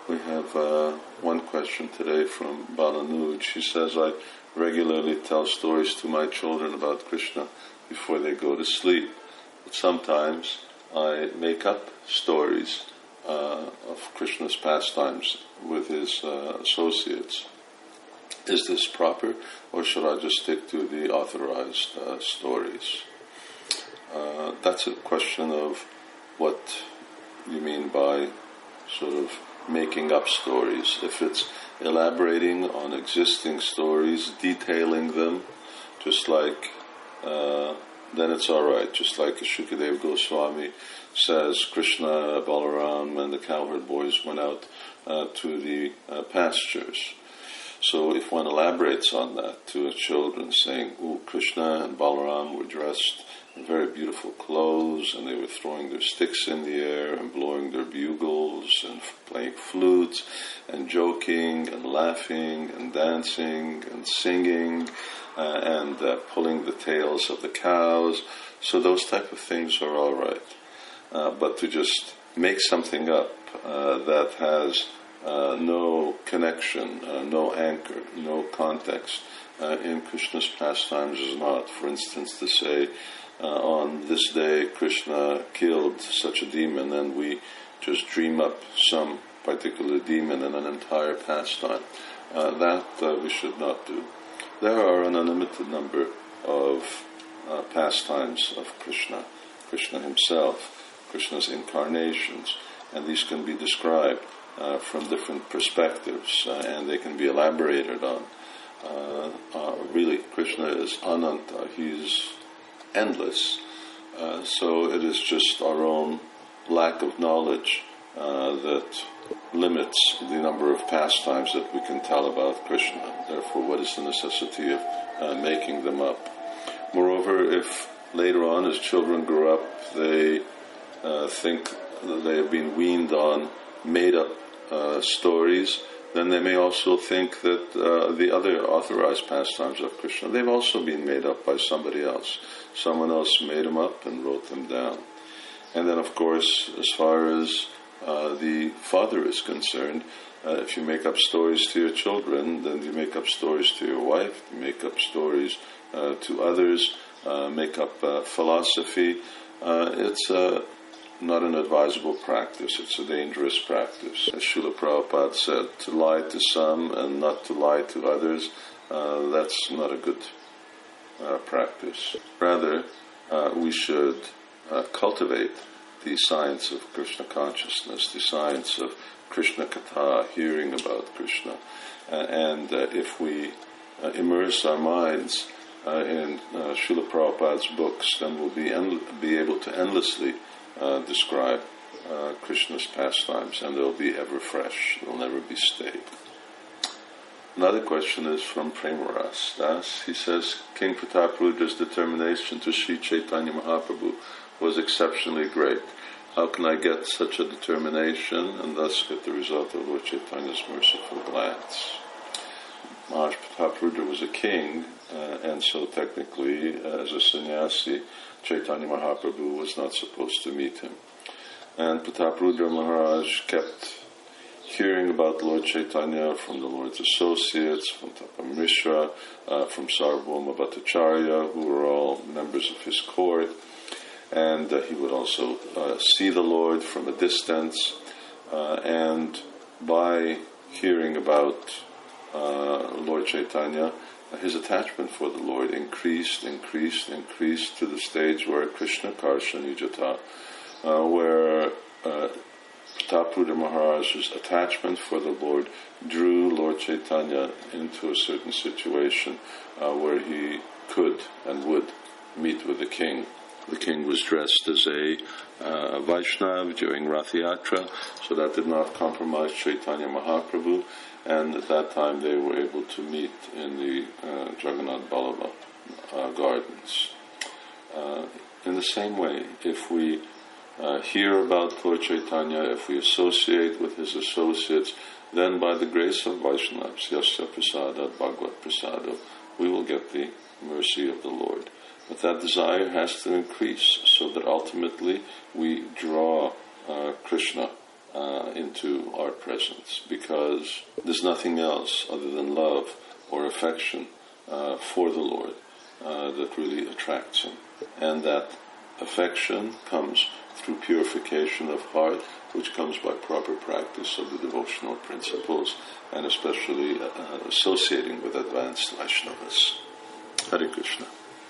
We have one question today from Balanuj. She says, I regularly tell stories to my children about Krishna before they go to sleep. But sometimes I make up stories of Krishna's pastimes with his associates. Is this proper, or should I just stick to the authorized stories? That's a question of what you mean by sort of making up stories. If it's elaborating on existing stories, detailing them, just like, then it's all right. Just like Shukadeva Goswami says, Krishna, Balaram, and the cowherd boys went out to the pastures. So if one elaborates on that to his children, saying, Krishna and Balaram were dressed in very beautiful clothes, and they were throwing their sticks in the air and blowing their bugles and playing flutes and joking and laughing and dancing and singing and pulling the tails of the cows. So those type of things are all right. But to just make something up that has no connection, no anchor, no context in Krishna's pastimes is not. For instance, to say, on this day Krishna killed such a demon, and we just dream up some particular demon in an entire pastime. That we should not do. There are an unlimited number of pastimes of Krishna, Krishna himself, Krishna's incarnations, and these can be described from different perspectives, and they can be elaborated on. Really, Krishna is Ananta, he's endless. So it is just our own lack of knowledge that limits the number of pastimes that we can tell about Krishna. Therefore, what is the necessity of making them up? Moreover, if later on, as children grow up, they think that they have been weaned on made-up stories, then they may also think that the other authorized pastimes of Krishna, they've also been made up by somebody else. Someone else made them up and wrote them down. And then, of course, as far as the father is concerned, if you make up stories to your children, then you make up stories to your wife, you make up stories to others, make up philosophy. It's not an advisable practice. It's a dangerous practice. As Srila Prabhupada said, to lie to some and not to lie to others, that's not a good practice. Rather, we should cultivate the science of Krishna consciousness, the science of Krishna Katha, hearing about Krishna. And if we immerse our minds in Srila Prabhupada's books, then we'll be able to endlessly describe Krishna's pastimes, and they'll be ever fresh. They'll never be stale. Another question is from Premaras Das. He says, King Prataparudra's determination to Sri Chaitanya Mahaprabhu was exceptionally great. How can I get such a determination and thus get the result of Lord Chaitanya's merciful glance? Maharaj Prataparudra was a king, and so technically, as a sannyasi, Chaitanya Mahaprabhu was not supposed to meet him. And Prataparudra Maharaj kept hearing about Lord Chaitanya from the Lord's associates, from Tapamrishra, from Sarvabhauma Bhattacharya, who were all members of his court. And he would also see the Lord from a distance. And by hearing about Lord Chaitanya, his attachment for the Lord increased to the stage where Krishna Karsha Nijata, where Prataparudra Maharaj's attachment for the Lord drew Lord Chaitanya into a certain situation where he could and would meet with the king. The king was dressed as a Vaishnav during Rath Yatra, so that did not compromise Chaitanya Mahaprabhu, and at that time they were able to meet in the Jagannath Ballabha gardens. In the same way, if we hear about Lord Chaitanya, if we associate with his associates, then by the grace of Vaishnavas, Yasya Prasada, Bhagavad Prasada, we will get the mercy of the Lord. But that desire has to increase so that ultimately we draw Krishna into our presence, because there's nothing else other than love or affection for the Lord that really attracts him. And that affection comes through purification of heart, which comes by proper practice of the devotional principles, and especially associating with advanced Vaishnavas. Hare Krishna.